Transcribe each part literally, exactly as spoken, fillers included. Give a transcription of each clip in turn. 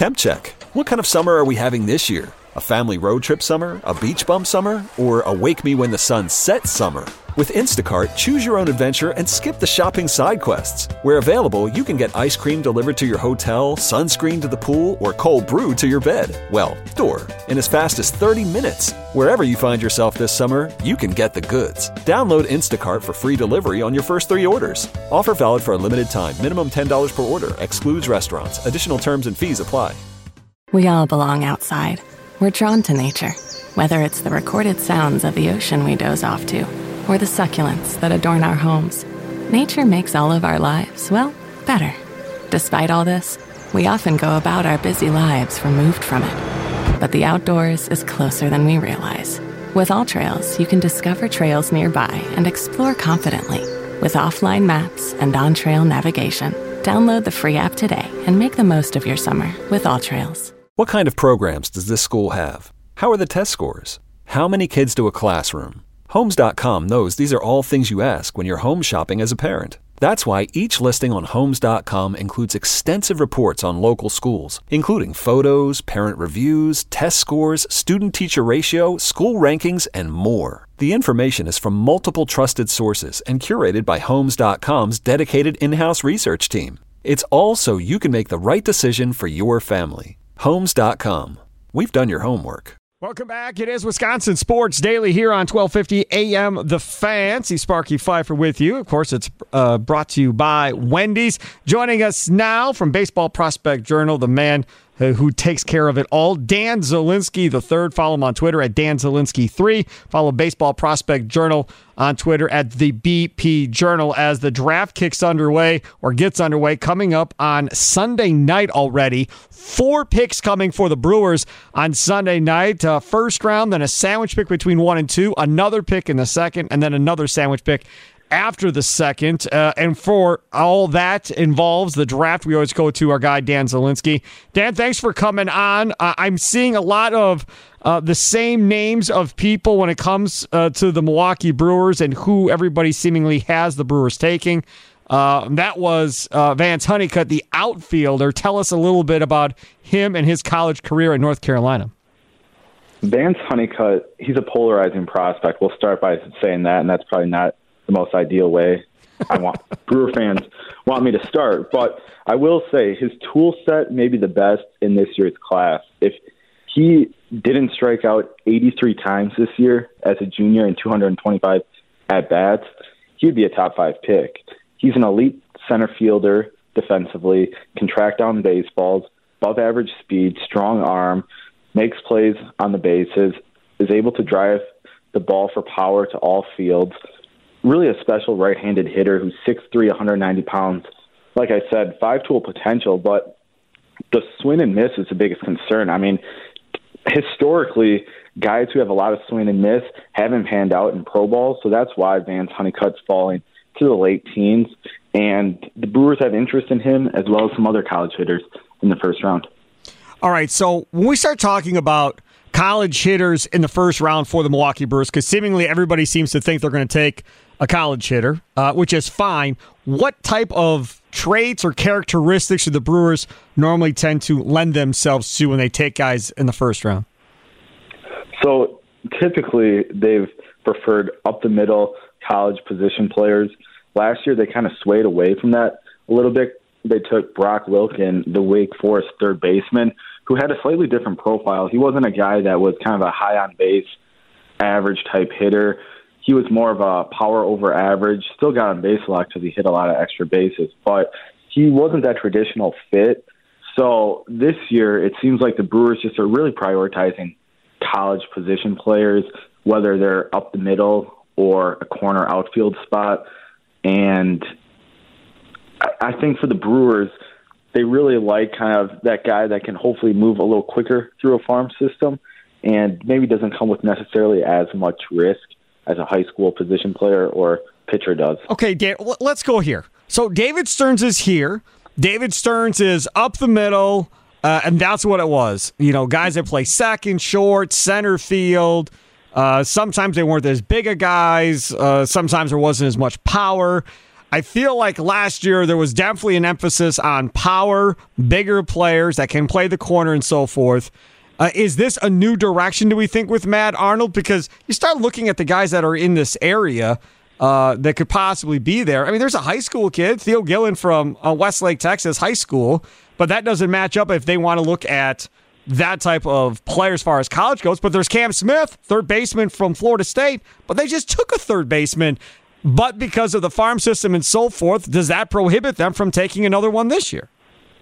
Temp check. What kind of summer are we having this year? A family road trip summer? A beach bum summer? Or a wake me when the sun sets summer? With Instacart, choose your own adventure and skip the shopping side quests. Where available, you can get ice cream delivered to your hotel, sunscreen to the pool, or cold brew to your bed. Well, door. In as fast as thirty minutes. Wherever you find yourself this summer, you can get the goods. Download Instacart for free delivery on your first three orders. Offer valid for a limited time. Minimum ten dollars per order. Excludes restaurants. Additional terms and fees apply. We all belong outside. We're drawn to nature. Whether it's the recorded sounds of the ocean we doze off to, or the succulents that adorn our homes. Nature makes all of our lives, well, better. Despite all this, we often go about our busy lives removed from it. But the outdoors is closer than we realize. With AllTrails, you can discover trails nearby and explore confidently. With offline maps and on-trail navigation, download the free app today and make the most of your summer with AllTrails. What kind of programs does this school have? How are the test scores? How many kids do a classroom? Homes dot com knows these are all things you ask when you're home shopping as a parent. That's why each listing on Homes dot com includes extensive reports on local schools, including photos, parent reviews, test scores, student-teacher ratio, school rankings, and more. The information is from multiple trusted sources and curated by Homes dot com's dedicated in-house research team. It's all so you can make the right decision for your family. Homes dot com. We've done your homework. Welcome back. It is Wisconsin Sports Daily here on twelve fifty A M The Fan. See Sparky Pfeiffer with you. Of course, it's uh, brought to you by Wendy's. Joining us now from Baseball Prospect Journal, the man uh, who takes care of it all, Dan Zielinski the third. Follow him on Twitter at Dan Zielinski three. Follow Baseball Prospect Journal on Twitter at the B P Journal as the draft kicks underway or gets underway coming up on Sunday night already. Four picks coming for the Brewers on Sunday night. Uh, first round, then a sandwich pick between one and two, another pick in the second, and then another sandwich pick after the second. Uh, and for all that involves the draft, we always go to our guy, Dan Zielinski. Dan, thanks for coming on. Uh, I'm seeing a lot of uh, the same names of people when it comes uh, to the Milwaukee Brewers and who everybody seemingly has the Brewers taking. Uh, that was uh, Vance Honeycutt, the outfielder. Tell us a little bit about him and his college career in North Carolina. Vance Honeycutt, he's a polarizing prospect. We'll start by saying that, and that's probably not the most ideal way I want Brewer fans want me to start. But I will say his tool set may be the best in this year's class. If he didn't strike out eighty-three times this year as a junior and two hundred twenty-five at-bats, he'd be a top five pick. He's an elite center fielder defensively, can track down baseballs, above average speed, strong arm, makes plays on the bases, is able to drive the ball for power to all fields. Really a special right-handed hitter who's six three, one hundred ninety pounds. Like I said, five-tool potential, but the swing and miss is the biggest concern. I mean, historically, guys who have a lot of swing and miss haven't panned out in pro ball, so that's why Vance Honeycutt's falling to the late teens, and the Brewers have interest in him as well as some other college hitters in the first round. All right, so when we start talking about college hitters in the first round for the Milwaukee Brewers, because seemingly everybody seems to think they're going to take a college hitter, uh, which is fine, what type of traits or characteristics do the Brewers normally tend to lend themselves to when they take guys in the first round? So typically they've preferred up-the-middle college position players. Last year, they kind of swayed away from that a little bit. They took Brock Wilken, the Wake Forest third baseman, who had a slightly different profile. He wasn't a guy that was kind of a high-on-base, average-type hitter. He was more of a power over average, still got on base a lot because he hit a lot of extra bases, but he wasn't that traditional fit. So this year, it seems like the Brewers just are really prioritizing college position players, whether they're up the middle or a corner outfield spot. And I think for the Brewers, they really like kind of that guy that can hopefully move a little quicker through a farm system and maybe doesn't come with necessarily as much risk as a high school position player or pitcher does. Okay, Dan, let's go here. So David Stearns is here. David Stearns is up the middle, uh, and that's what it was. You know, guys that play second, short, center field. Uh, sometimes they weren't as big of guys. Uh, sometimes there wasn't as much power. I feel like last year there was definitely an emphasis on power, bigger players that can play the corner and so forth. Uh, is this a new direction, do we think, with Matt Arnold? Because you start looking at the guys that are in this area uh, that could possibly be there. I mean, there's a high school kid, Theo Gillen from uh, Westlake, Texas High School, but that doesn't match up if they want to look at that type of player as far as college goes. But there's Cam Smith, third baseman from Florida State, but they just took a third baseman. But because of the farm system and so forth, does that prohibit them from taking another one this year?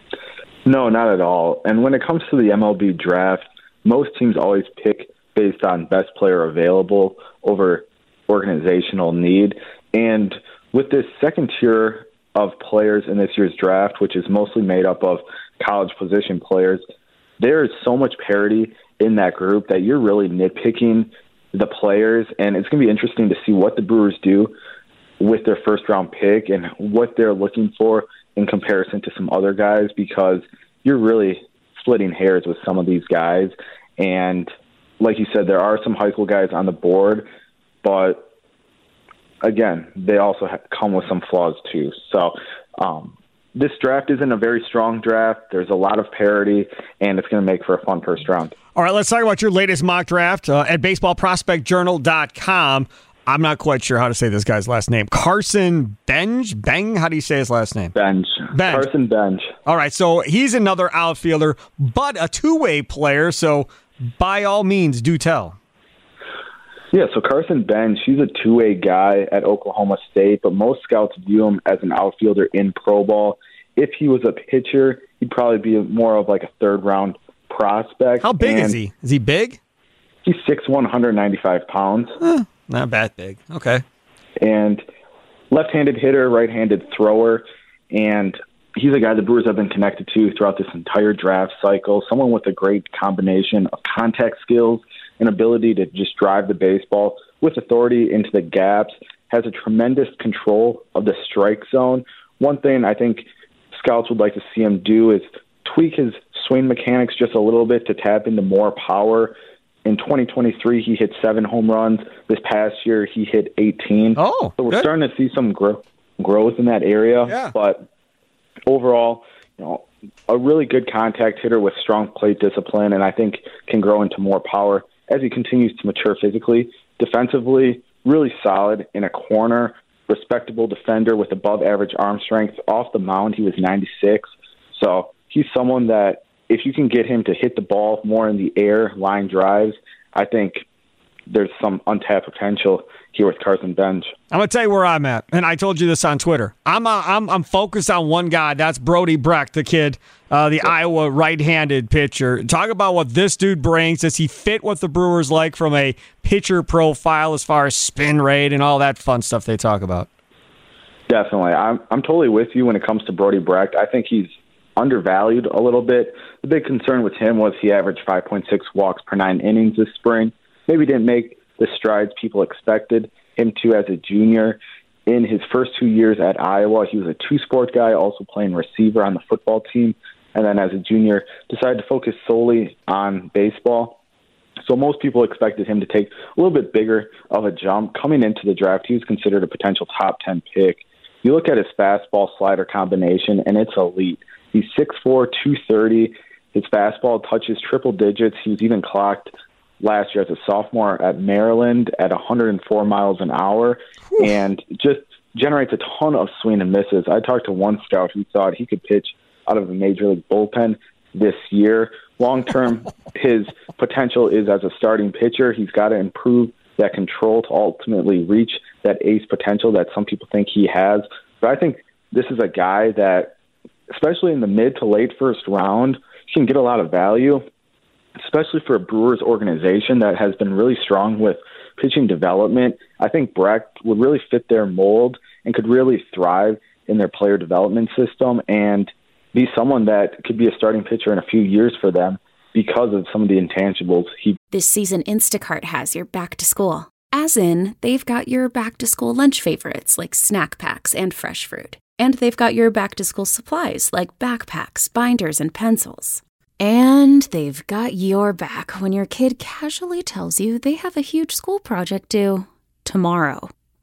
No, not at all. And when it comes to the M L B draft, most teams always pick based on best player available over organizational need. And with this second tier of players in this year's draft, which is mostly made up of college position players, there is so much parity in that group that you're really nitpicking the players. And it's going to be interesting to see what the Brewers do with their first round pick and what they're looking for in comparison to some other guys, because you're really splitting hairs with some of these guys. And like you said, there are some high school guys on the board, but again, they also ha- come with some flaws too. So um, this draft isn't a very strong draft. There's a lot of parity, and it's going to make for a fun first round. All right, let's talk about your latest mock draft uh, at baseball prospect journal dot com. I'm not quite sure how to say this guy's last name. Carson Benj? Beng? How do you say his last name? Benj. Benj. Carson Benj. All right, so he's another outfielder, but a two-way player, so by all means, do tell. Yeah, so Carson Benj, he's a two-way guy at Oklahoma State, but most scouts view him as an outfielder in pro ball. If he was a pitcher, he'd probably be more of like a third-round prospect. How big and is he? Is he big? He's six one, one hundred ninety-five pounds. Huh. Not that big. Okay. And left-handed hitter, right-handed thrower. And he's a guy the Brewers have been connected to throughout this entire draft cycle. Someone with a great combination of contact skills and ability to just drive the baseball with authority into the gaps, has a tremendous control of the strike zone. One thing I think scouts would like to see him do is tweak his swing mechanics just a little bit to tap into more power. In twenty twenty-three, he hit seven home runs. This past year, he hit eighteen. Oh, so we're good. starting to see some gro- growth in that area. Yeah. But overall, you know, a really good contact hitter with strong plate discipline, and I think can grow into more power as he continues to mature physically. Defensively, really solid in a corner, respectable defender with above-average arm strength. Off the mound, he was ninety-six. So he's someone that, if you can get him to hit the ball more in the air, line drives, I think there's some untapped potential here with Carson Benj. I'm going to tell you where I'm at, and I told you this on Twitter. I'm uh, I'm I'm focused on one guy. That's Brody Brecht, the kid, uh, the yeah. Iowa right-handed pitcher. Talk about what this dude brings. Does he fit what the Brewers like from a pitcher profile as far as spin rate and all that fun stuff they talk about? Definitely. I'm I'm totally with you when it comes to Brody Brecht. I think he's undervalued a little bit. The big concern with him was he averaged five point six walks per nine innings this spring. Maybe didn't make the strides people expected him to as a junior. In his first two years at Iowa, he was a two-sport guy, also playing receiver on the football team, and then as a junior decided to focus solely on baseball. So most people expected him to take a little bit bigger of a jump. Coming into the draft, he was considered a potential top ten pick. You look at his fastball slider combination, and it's elite. He's six four, two thirty. His fastball touches triple digits. He was even clocked last year as a sophomore at Maryland at one hundred four miles an hour. Whew. And just generates a ton of swing and misses. I talked to one scout who thought he could pitch out of a major league bullpen this year. Long-term, his potential is as a starting pitcher. He's got to improve that control to ultimately reach that ace potential that some people think he has. But I think this is a guy that, especially in the mid to late first round, can get a lot of value, especially for a Brewers organization that has been really strong with pitching development. I think Brecht would really fit their mold and could really thrive in their player development system and be someone that could be a starting pitcher in a few years for them because of some of the intangibles he. This season, Instacart has your back to school. As in, they've got your back to school lunch favorites like snack packs and fresh fruit. And they've got your back to school supplies like backpacks, binders, and pencils. And they've got your back when your kid casually tells you they have a huge school project due tomorrow.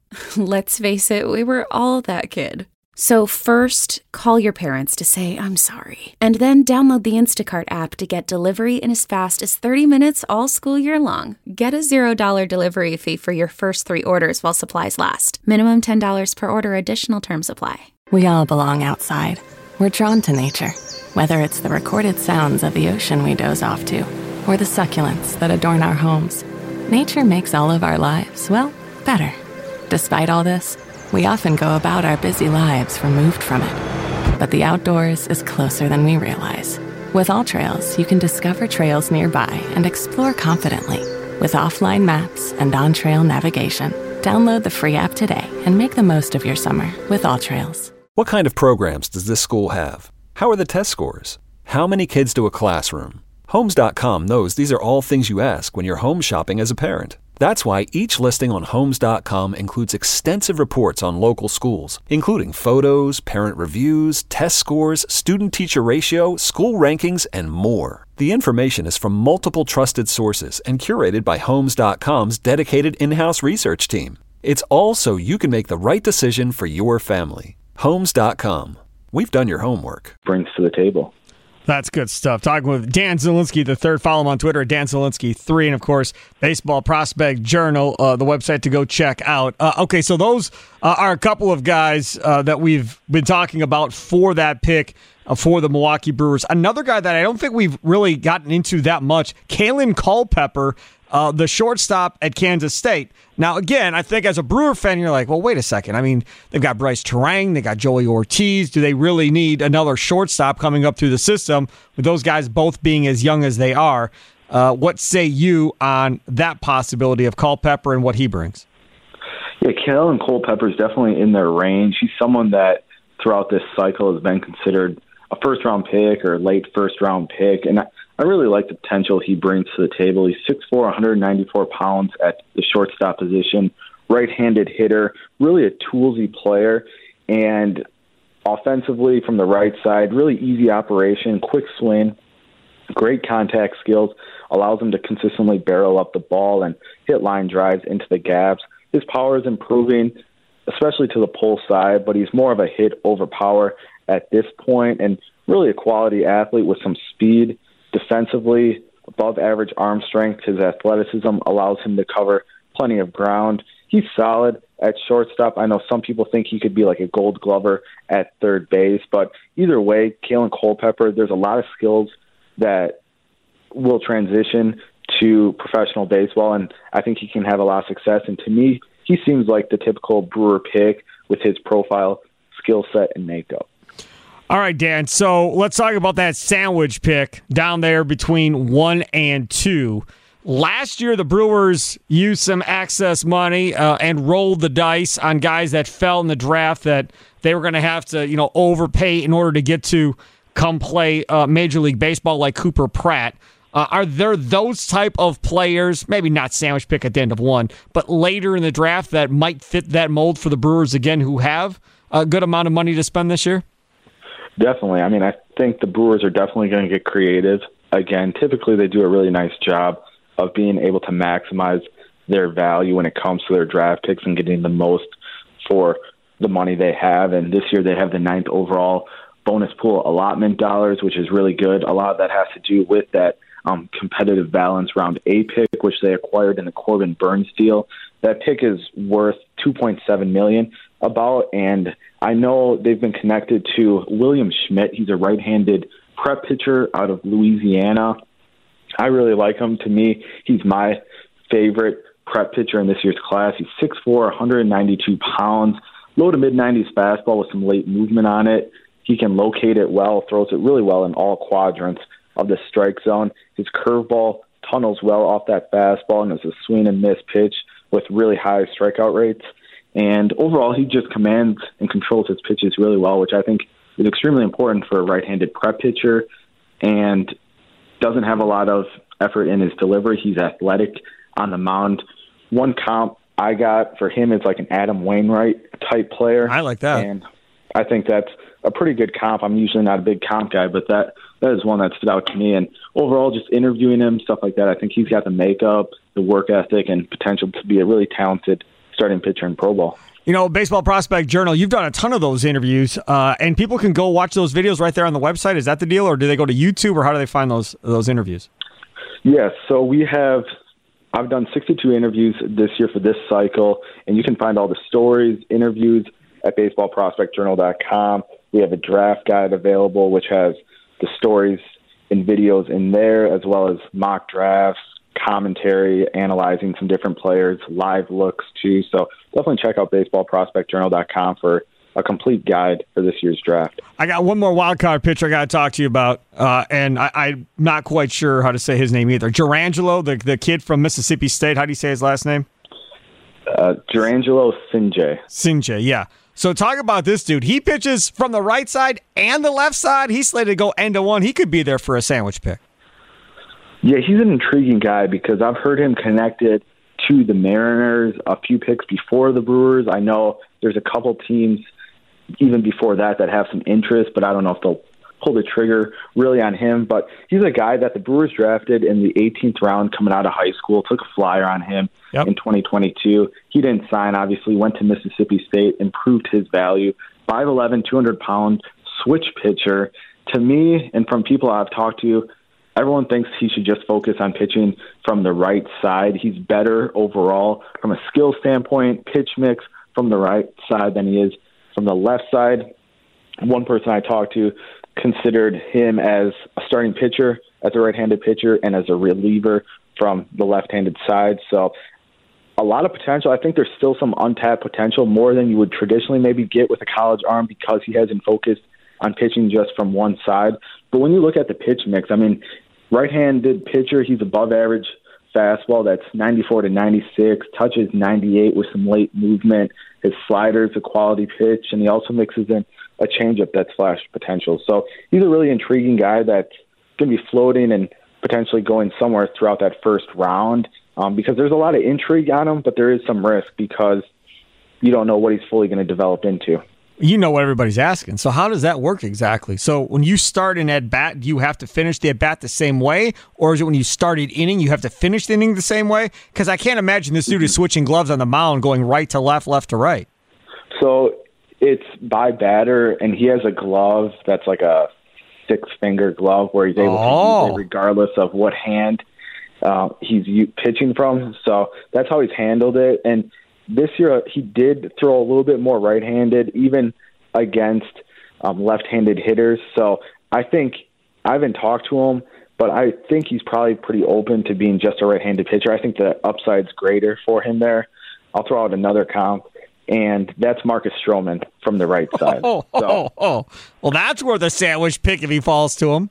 Let's face it, we were all that kid. So first, call your parents to say, I'm sorry. And then download the Instacart app to get delivery in as fast as thirty minutes all school year long. Get a zero dollar delivery fee for your first three orders while supplies last. Minimum ten dollars per order. Additional terms apply. We all belong outside. We're drawn to nature, whether it's the recorded sounds of the ocean we doze off to, or the succulents that adorn our homes. Nature makes all of our lives, well, better. Despite all this, we often go about our busy lives removed from it. But the outdoors is closer than we realize. With AllTrails, you can discover trails nearby and explore confidently. With offline maps and on-trail navigation, download the free app today and make the most of your summer with AllTrails. What kind of programs does this school have? How are the test scores? How many kids do a classroom? Homes dot com knows these are all things you ask when you're home shopping as a parent. That's why each listing on Homes dot com includes extensive reports on local schools, including photos, parent reviews, test scores, student-teacher ratio, school rankings, and more. The information is from multiple trusted sources and curated by Homes dot com's dedicated in-house research team. It's all so you can make the right decision for your family. Homes dot com. We've done your homework. Brings to the table. That's good stuff. Talking with Dan Zielinski the third. Follow him on Twitter at Dan Zielinski three. And, of course, Baseball Prospect Journal, uh, the website to go check out. Uh, okay, so those uh, are a couple of guys uh, that we've been talking about for that pick uh, for the Milwaukee Brewers. Another guy that I don't think we've really gotten into that much, Kalen Culpepper, uh, the shortstop at Kansas State. Now, again, I think as a Brewer fan, you're like, well, wait a second. I mean, they've got Bryce Terang, they got Joey Ortiz. Do they really need another shortstop coming up through the system with those guys both being as young as they are? Uh, what say you on that possibility of Culpepper and what he brings? Yeah, Kalen Culpepper is definitely in their range. He's someone that throughout this cycle has been considered a first-round pick or late first-round pick, and I, I really like the potential he brings to the table. He's six foot four, one hundred ninety-four pounds at the shortstop position, right-handed hitter, really a toolsy player, and offensively from the right side, really easy operation, quick swing, great contact skills, allows him to consistently barrel up the ball and hit line drives into the gaps. His power is improving, especially to the pull side, but he's more of a hit over power at this point, and really a quality athlete with some speed. Defensively, above average arm strength. His athleticism allows him to cover plenty of ground. He's solid at shortstop. I know some people think he could be like a Gold Glover at third base, but either way, Kalen Culpepper, there's a lot of skills that will transition to professional baseball, and I think he can have a lot of success. And to me, he seems like the typical Brewer pick with his profile, skill set, and makeup. All right, Dan, so let's talk about that sandwich pick down there between one and two. Last year, the Brewers used some excess money uh, and rolled the dice on guys that fell in the draft that they were going to have to, you know, overpay in order to get to come play uh, Major League Baseball, like Cooper Pratt. Uh, are there those type of players, maybe not sandwich pick at the end of one, but later in the draft that might fit that mold for the Brewers again, who have a good amount of money to spend this year? Definitely. I mean, I think the Brewers are definitely going to get creative. Again, typically they do a really nice job of being able to maximize their value when it comes to their draft picks and getting the most for the money they have. And this year they have the ninth overall bonus pool allotment dollars, which is really good. A lot of that has to do with that um, competitive balance round A pick, which they acquired in the Corbin Burns deal. That pick is worth two point seven million dollars about, and I know they've been connected to William Schmidt. He's a right-handed prep pitcher out of Louisiana. I really like him. To me, he's my favorite prep pitcher in this year's class. He's six foot four, one hundred ninety-two pounds, low to mid-nineties fastball with some late movement on it. He can locate it well, throws it really well in all quadrants of the strike zone. His curveball tunnels well off that fastball and is a swing and miss pitch with really high strikeout rates. And overall, he just commands and controls his pitches really well, which I think is extremely important for a right-handed prep pitcher, and doesn't have a lot of effort in his delivery. He's athletic on the mound. One comp I got for him is like an Adam Wainwright type player. I like that. And I think that's a pretty good comp. I'm usually not a big comp guy, but that, that is one that stood out to me. And overall, just interviewing him, stuff like that, I think he's got the makeup, the work ethic, and potential to be a really talented starting pitcher in Pro Bowl. You know, Baseball Prospect Journal, you've done a ton of those interviews, uh, and people can go watch those videos right there on the website. Is that the deal, or do they go to YouTube, or how do they find those those interviews? Yes, so we have, I've done sixty-two interviews this year for this cycle, and you can find all the stories, interviews at baseball prospect journal dot com. We have a draft guide available, which has the stories and videos in there, as well as mock drafts, commentary, analyzing some different players, live looks too. So definitely check out baseball prospect journal dot com for a complete guide for this year's draft. I got one more wild card pitcher I got to talk to you about, uh, and I, I'm not quite sure how to say his name either. Jurrangelo, the the kid from Mississippi State. How do you say his last name? Uh, Jurrangelo Cijntje. Cijntje, yeah. So talk about this dude. He pitches from the right side and the left side. He's slated to go end to one. He could be there for a sandwich pick. Yeah, he's an intriguing guy because I've heard him connected to the Mariners a few picks before the Brewers. I know there's a couple teams even before that that have some interest, but I don't know if they'll pull the trigger really on him. But he's a guy that the Brewers drafted in the eighteenth round coming out of high school, took a flyer on him yep. in twenty twenty-two. He didn't sign, obviously, went to Mississippi State, improved his value. five eleven, two hundred pound switch pitcher. To me, and from people I've talked to, everyone thinks he should just focus on pitching from the right side. He's better overall from a skill standpoint, pitch mix from the right side than he is from the left side. One person I talked to considered him as a starting pitcher, as a right-handed pitcher, and as a reliever from the left-handed side. So a lot of potential. I think there's still some untapped potential, more than you would traditionally maybe get with a college arm because he hasn't focused on pitching just from one side. But when you look at the pitch mix, I mean, right-handed pitcher, he's above average fastball. That's ninety-four to ninety-six, touches ninety-eight with some late movement. His slider's a quality pitch, and he also mixes in a changeup that's flash potential. So he's a really intriguing guy that's going to be floating and potentially going somewhere throughout that first round um, because there's a lot of intrigue on him, but there is some risk because you don't know what he's fully going to develop into. You know what everybody's asking. So how does that work exactly? So when you start an at-bat, do you have to finish the at-bat the same way? Or is it when you start an inning, you have to finish the inning the same way? Because I can't imagine this dude is switching gloves on the mound, going right to left, left to right. So it's by batter, and he has a glove that's like a six-finger glove where he's able oh. to use it regardless of what hand uh, he's pitching from. So that's how he's handled it. And this year, he did throw a little bit more right-handed, even against um, left-handed hitters. So I think I haven't talked to him, but I think he's probably pretty open to being just a right-handed pitcher. I think the upside's greater for him there. I'll throw out another comp, and that's Marcus Stroman from the right side. Oh, oh, so, oh, oh. Well, that's worth a sandwich pick if he falls to him.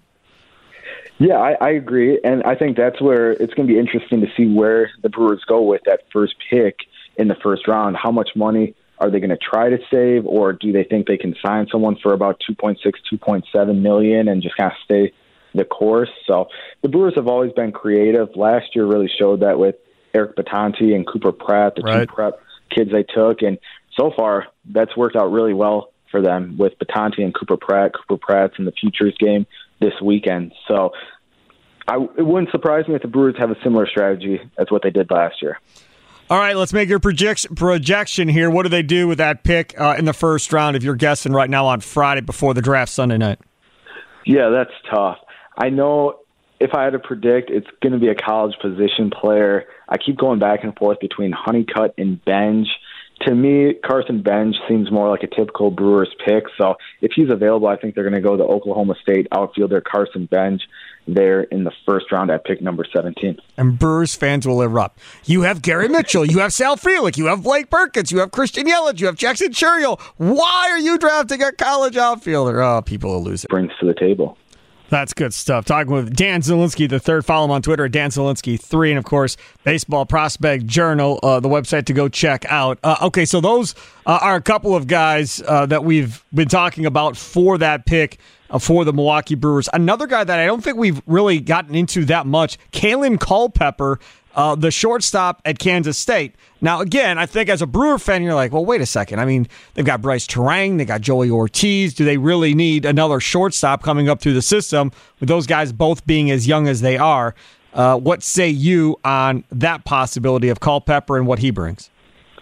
Yeah, I, I agree, and I think that's where it's going to be interesting to see where the Brewers go with that first pick in the first round. How much money are they going to try to save, or do they think they can sign someone for about two point six, two point seven million and just kind of stay the course? So the Brewers have always been creative. Last year really showed that with Eric Batanti and Cooper Pratt, the right. two prep kids they took, and so far that's worked out really well for them with Batanti and Cooper Pratt. Cooper Pratt's in the Futures game this weekend. So I, it wouldn't surprise me if the Brewers have a similar strategy as what they did last year. All right, let's make your projection projection here. What do they do with that pick uh, in the first round if you're guessing right now on Friday before the draft Sunday night? Yeah, that's tough. I know if I had to predict, it's going to be a college position player. I keep going back and forth between Honeycutt and Benj. To me, Carson Benj seems more like a typical Brewers pick. So if he's available, I think they're going to go to Oklahoma State outfielder Carson Benj there in the first round at pick number seventeen. And Brewers fans will erupt. You have Gary Mitchell, you have Sal Frelick, you have Blake Perkins, you have Christian Yelich, you have Jackson Churiel. Why are you drafting a college outfielder? Oh, people will lose it. Brings to the table. That's good stuff. Talking with Dan Zielinski the third. Follow him on Twitter at Dan Zielinski three. And, of course, Baseball Prospect Journal, uh, the website to go check out. Uh, okay, so those uh, are a couple of guys uh, that we've been talking about for that pick uh, for the Milwaukee Brewers. Another guy that I don't think we've really gotten into that much, Kalen Culpepper, uh, the shortstop at Kansas State. Now, again, I think as a Brewer fan, you're like, well, wait a second. I mean, they've got Bryce Terang, they got Joey Ortiz. Do they really need another shortstop coming up through the system with those guys both being as young as they are? Uh, what say you on that possibility of Culpepper and what he brings?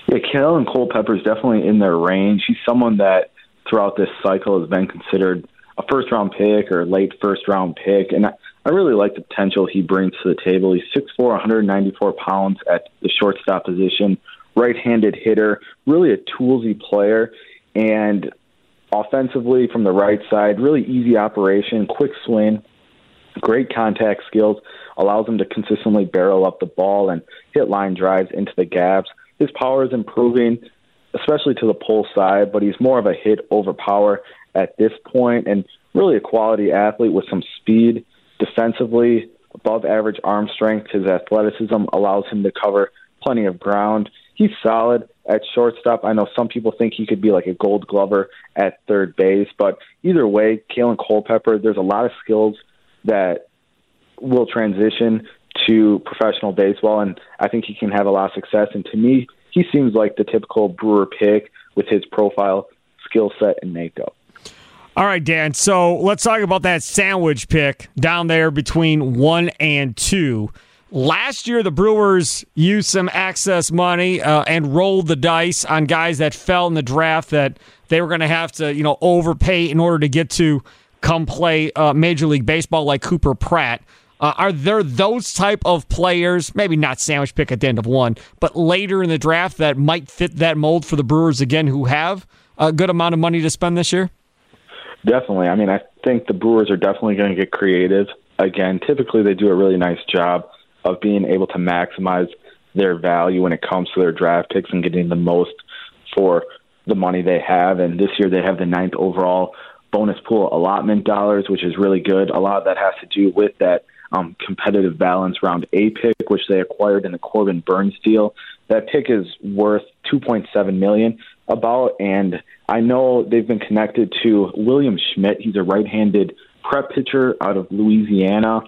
Yeah, Kalen Culpepper is definitely in their range. He's someone that throughout this cycle has been considered a first-round pick or late first-round pick, and I, I really like the potential he brings to the table. He's six foot four, one hundred ninety-four pounds at the shortstop position, right-handed hitter, really a toolsy player, and offensively from the right side, really easy operation, quick swing, great contact skills, allows him to consistently barrel up the ball and hit line drives into the gaps. His power is improving, especially to the pull side, but he's more of a hit over power at this point, and really a quality athlete with some speed. Defensively, above average arm strength. His athleticism allows him to cover plenty of ground. He's solid at shortstop. I know some people think he could be like a Gold Glover at third base, but either way, Kalen Culpepper, there's a lot of skills that will transition to professional baseball, and I think he can have a lot of success. And to me, he seems like the typical Brewer pick with his profile, skill set, and makeup. All right, Dan, so let's talk about that sandwich pick down there between one and two. Last year, the Brewers used some excess money uh, and rolled the dice on guys that fell in the draft that they were going to have to, you know, overpay in order to get to come play uh, Major League Baseball, like Cooper Pratt. Uh, are there those type of players, maybe not sandwich pick at the end of one, but later in the draft that might fit that mold for the Brewers again, who have a good amount of money to spend this year? Definitely. I mean, I think the Brewers are definitely going to get creative. Again, typically they do a really nice job of being able to maximize their value when it comes to their draft picks and getting the most for the money they have. And this year they have the ninth overall bonus pool allotment dollars, which is really good. A lot of that has to do with that um, competitive balance round A pick, which they acquired in the Corbin Burns deal. That pick is worth two point seven million dollars about, and I know they've been connected to William Schmidt. He's a right-handed prep pitcher out of Louisiana.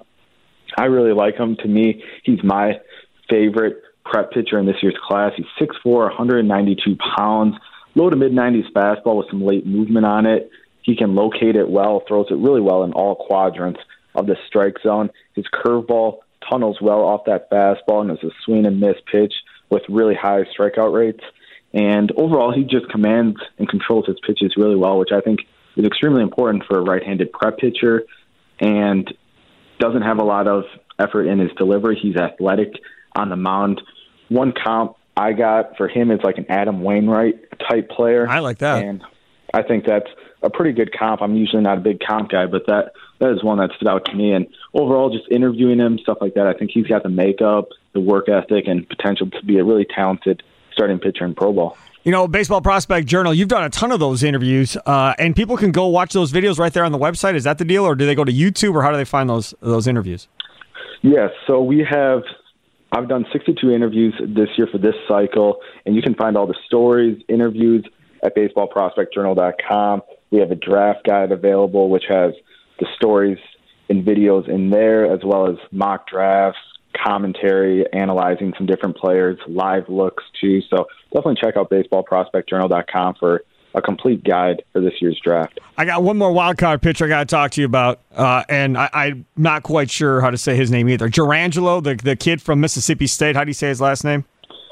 I really like him. To me, he's my favorite prep pitcher in this year's class. He's six foot four, one hundred ninety-two pounds, low to mid-nineties fastball with some late movement on it. He can locate it well, throws it really well in all quadrants of the strike zone. His curveball tunnels well off that fastball and is a swing and miss pitch with really high strikeout rates. And overall, he just commands and controls his pitches really well, which I think is extremely important for a right-handed prep pitcher, and doesn't have a lot of effort in his delivery. He's athletic on the mound. One comp I got for him is like an Adam Wainwright type player. I like that. And I think that's a pretty good comp. I'm usually not a big comp guy, but that, that is one that stood out to me. And overall, just interviewing him, stuff like that, I think he's got the makeup, the work ethic, and potential to be a really talented starting pitcher in Pro Bowl. You know, Baseball Prospect Journal, you've done a ton of those interviews, uh, and people can go watch those videos right there on the website. Is that the deal, or do they go to YouTube, or how do they find those those interviews? Yes, so we have, I've done sixty-two interviews this year for this cycle, and you can find all the stories, interviews at baseball prospect journal dot com. We have a draft guide available, which has the stories and videos in there, as well as mock drafts, commentary, analyzing some different players, live looks too. So definitely check out baseball prospect journal dot com for a complete guide for this year's draft. I got one more wild card pitcher I got to talk to you about, uh, and I, I'm not quite sure how to say his name either. Jurrangelo, the the kid from Mississippi State. How do you say his last name?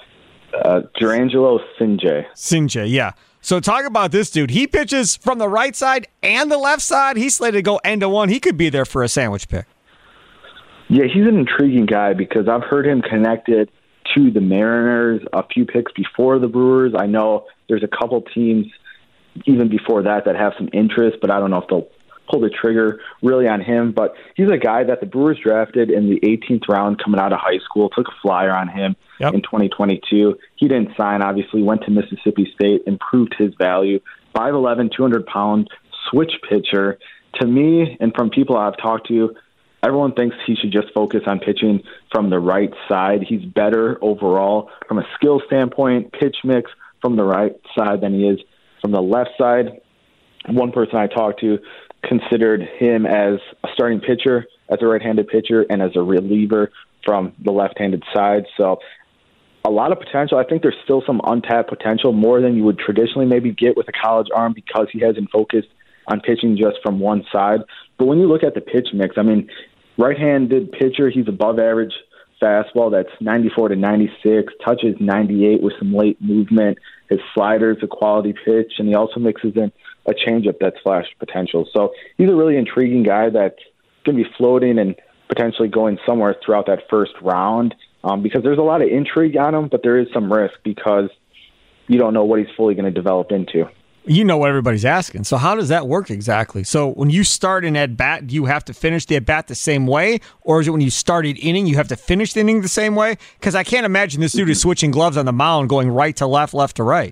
Uh, Jurrangelo Cijntje. Cijntje, yeah. So talk about this dude. He pitches from the right side and the left side. He's slated to go end to one. He could be there for a sandwich pick. Yeah, he's an intriguing guy because I've heard him connected to the Mariners a few picks before the Brewers. I know there's a couple teams even before that that have some interest, but I don't know if they'll pull the trigger really on him. But he's a guy that the Brewers drafted in the eighteenth round coming out of high school, took a flyer on him yep. in twenty twenty-two. He didn't sign, obviously, went to Mississippi State, improved his value. five eleven, two hundred pound switch pitcher. To me, and from people I've talked to, everyone thinks he should just focus on pitching from the right side. He's better overall from a skill standpoint, pitch mix from the right side than he is from the left side. One person I talked to considered him as a starting pitcher, as a right-handed pitcher, and as a reliever from the left-handed side. So a lot of potential. I think there's still some untapped potential, more than you would traditionally maybe get with a college arm because he hasn't focused on pitching just from one side. But when you look at the pitch mix, I mean, right-handed pitcher, he's above average fastball that's ninety-four to ninety-six, touches ninety-eight with some late movement. His slider is a quality pitch, and he also mixes in a changeup that's flash potential. So he's a really intriguing guy that's going to be floating and potentially going somewhere throughout that first round um, because there's a lot of intrigue on him, but there is some risk because you don't know what he's fully going to develop into. You know what everybody's asking. So how does that work exactly? So when you start an at-bat, do you have to finish the at-bat the same way? Or is it when you started inning, you have to finish the inning the same way? Because I can't imagine this dude is switching gloves on the mound, going right to left, left to right.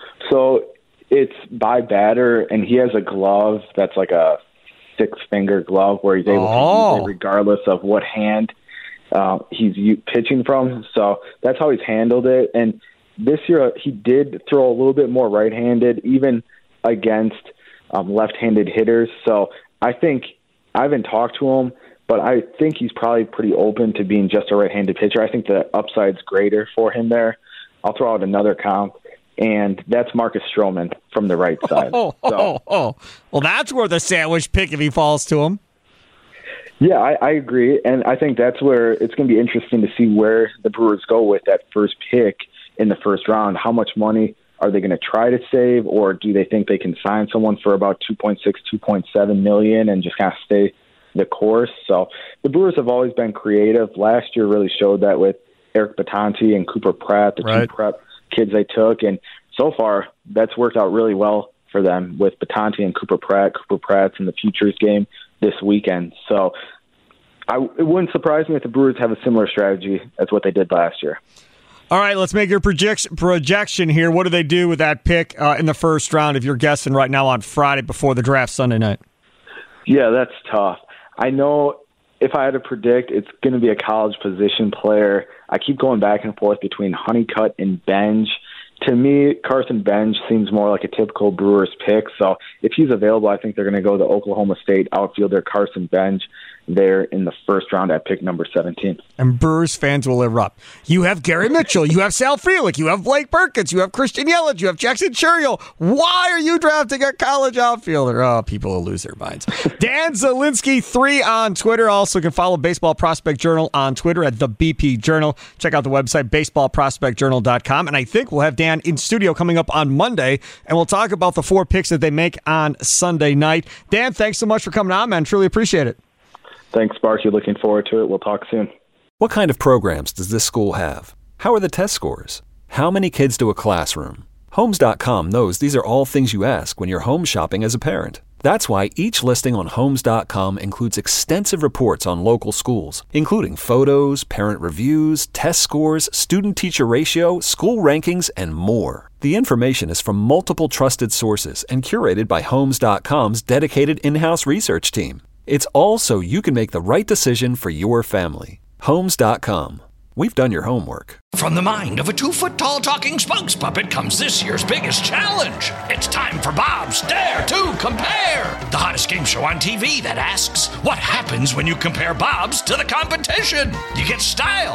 So it's by batter, and he has a glove that's like a six-finger glove where he's able oh. to use it regardless of what hand uh, he's pitching from. So that's how he's handled it. And this year, he did throw a little bit more right-handed, even against um, left-handed hitters. So I think I haven't talked to him, but I think he's probably pretty open to being just a right-handed pitcher. I think the upside's greater for him there. I'll throw out another comp, and that's Marcus Stroman from the right side. Oh, so, oh, oh. Well, that's worth a sandwich pick if he falls to him. Yeah, I, I agree, and I think that's where it's going to be interesting to see where the Brewers go with that first pick in the first round. How much money are they going to try to save, or do they think they can sign someone for about two point six, two point seven million and just kind of stay the course? So the Brewers have always been creative. Last year really showed that with Eric Batanti and Cooper Pratt, the right. two prep kids they took, and so far that's worked out really well for them with Batanti and Cooper Pratt. Cooper Pratt's in the Futures game this weekend. So I, it wouldn't surprise me if the Brewers have a similar strategy as what they did last year. All right, let's make your projection projection here. What do they do with that pick uh, in the first round if you're guessing right now on Friday before the draft Sunday night? Yeah, that's tough. I know if I had to predict, it's going to be a college position player. I keep going back and forth between Honeycutt and Benj. To me, Carson Benj seems more like a typical Brewers pick. So if he's available, I think they're going to go the Oklahoma State outfielder Carson Benj there in the first round at pick number seventeen. And Brewers fans will erupt. You have Gary Mitchell, you have Sal Frelick, you have Blake Perkins, you have Christian Yelich, you have Jackson Churiel. Why are you drafting a college outfielder? Oh, people will lose their minds. Dan Zielinski, three on Twitter. Also can follow Baseball Prospect Journal on Twitter at the B P Journal. Check out the website, baseball prospect journal dot com. And I think we'll have Dan in studio coming up on Monday, and we'll talk about the four picks that they make on Sunday night. Dan, thanks so much for coming on, man. Truly appreciate it. Thanks, Sparky. Looking forward to it. We'll talk soon. What kind of programs does this school have? How are the test scores? How many kids do a classroom? Homes dot com knows these are all things you ask when you're home shopping as a parent. That's why each listing on Homes dot com includes extensive reports on local schools, including photos, parent reviews, test scores, student-teacher ratio, school rankings, and more. The information is from multiple trusted sources and curated by Homes dot com's dedicated in-house research team. It's all so you can make the right decision for your family. Homes dot com. We've done your homework. From the mind of a two-foot-tall talking spokes puppet comes this year's biggest challenge. It's time for Bob's Dare to Compare, the hottest game show on T V that asks, what happens when you compare Bob's to the competition? You get style.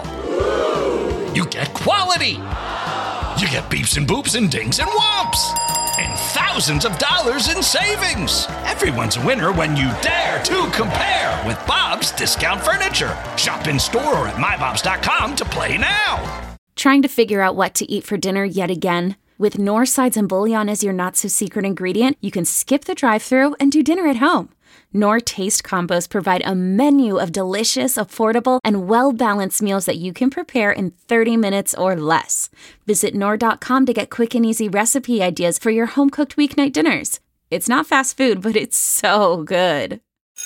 You get quality. You get beeps and boops and dings and whomps. And thousands of dollars in savings. Everyone's a winner when you dare to compare with Bob's Discount Furniture. Shop in store or at my bobs dot com to play now. Trying to figure out what to eat for dinner yet again? With Knorr sides and bouillon as your not-so-secret ingredient, you can skip the drive-thru and do dinner at home. Knorr Taste Combos provide a menu of delicious, affordable, and well-balanced meals that you can prepare in thirty minutes or less. Visit Knorr dot com to get quick and easy recipe ideas for your home-cooked weeknight dinners. It's not fast food, but it's so good.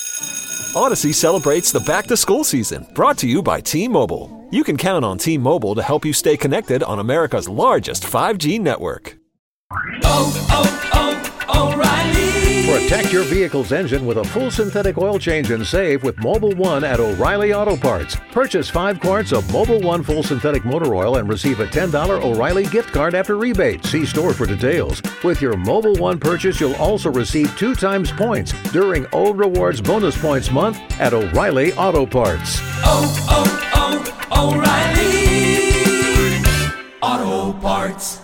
Odyssey celebrates the back-to-school season, brought to you by T-Mobile. You can count on T-Mobile to help you stay connected on America's largest five G network. Oh, oh, oh, O'Reilly! Protect your vehicle's engine with a full synthetic oil change and save with Mobil one at O'Reilly Auto Parts. Purchase five quarts of Mobil one full synthetic motor oil and receive a ten dollars O'Reilly gift card after rebate. See store for details. With your Mobil one purchase, you'll also receive two times points during O Rewards Bonus Points Month at O'Reilly Auto Parts. Oh, oh, oh, O'Reilly Auto Parts.